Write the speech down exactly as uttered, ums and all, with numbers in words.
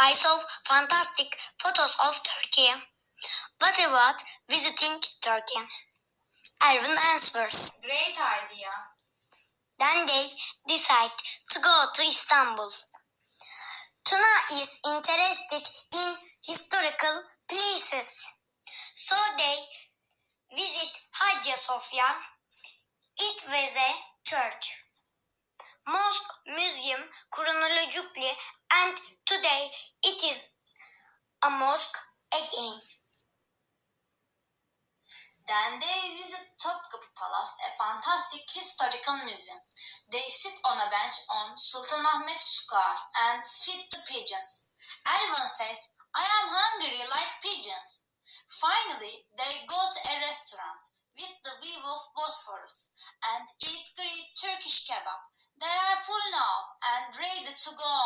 I saw fantastic photos of Turkey. What about visiting Turkey? Erwin answers. Great idea. Then they decide to go to Istanbul. Tuna is interested in historical places, so they visit Hagia Sophia. It was a church, mosque, museum chronologically, and today it is a mosque again. Then they visit Topkapı Palace, a fantastic historical museum. They sit on a bench on Sultanahmet Square and feed the pigeons. Elvan says, I am hungry like pigeons. Finally, they go to a restaurant with the view of Bosphorus and eat great Turkish kebab. They are full now and ready to go